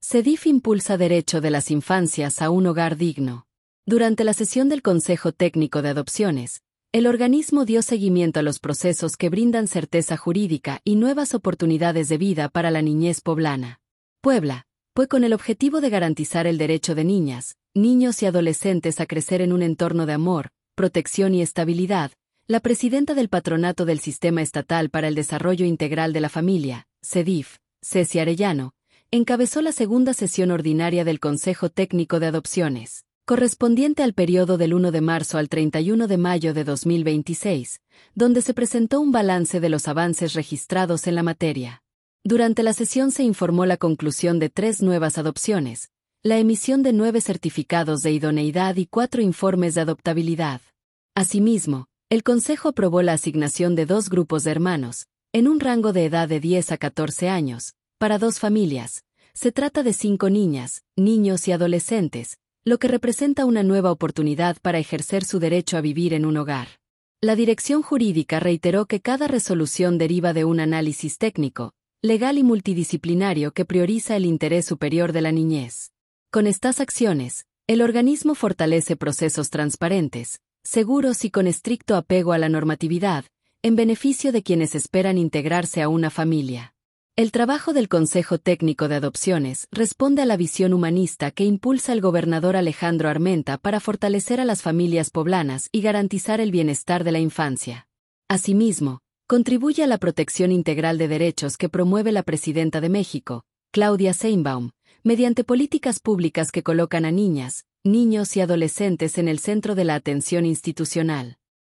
CEDIF impulsa derecho de las infancias a un hogar digno. Durante la sesión del Consejo Técnico de Adopciones, el organismo dio seguimiento a los procesos que brindan certeza jurídica y nuevas oportunidades de vida para la niñez poblana. Puebla, con el objetivo de garantizar el derecho de niñas, niños y adolescentes a crecer en un entorno de amor, protección y estabilidad, la presidenta del Patronato del Sistema Estatal para el Desarrollo Integral de la Familia, CEDIF, Ceci Arellano, encabezó la segunda sesión ordinaria del Consejo Técnico de Adopciones, correspondiente al periodo del 1 de marzo al 31 de mayo de 2026, donde se presentó un balance de los avances registrados en la materia. Durante la sesión se informó la conclusión de 3 nuevas adopciones, la emisión de 9 certificados de idoneidad y 4 informes de adoptabilidad. Asimismo, el Consejo aprobó la asignación de 2 grupos de hermanos, en un rango de edad de 10 a 14 años, para 2 familias. Se trata de 5 niñas, niños y adolescentes, lo que representa una nueva oportunidad para ejercer su derecho a vivir en un hogar. La dirección jurídica reiteró que cada resolución deriva de un análisis técnico, legal y multidisciplinario que prioriza el interés superior de la niñez. Con estas acciones, el organismo fortalece procesos transparentes, seguros y con estricto apego a la normatividad, en beneficio de quienes esperan integrarse a una familia. El trabajo del Consejo Técnico de Adopciones responde a la visión humanista que impulsa el gobernador Alejandro Armenta para fortalecer a las familias poblanas y garantizar el bienestar de la infancia. Asimismo, contribuye a la protección integral de derechos que promueve la presidenta de México, Claudia Sheinbaum, mediante políticas públicas que colocan a niñas, niños y adolescentes en el centro de la atención institucional.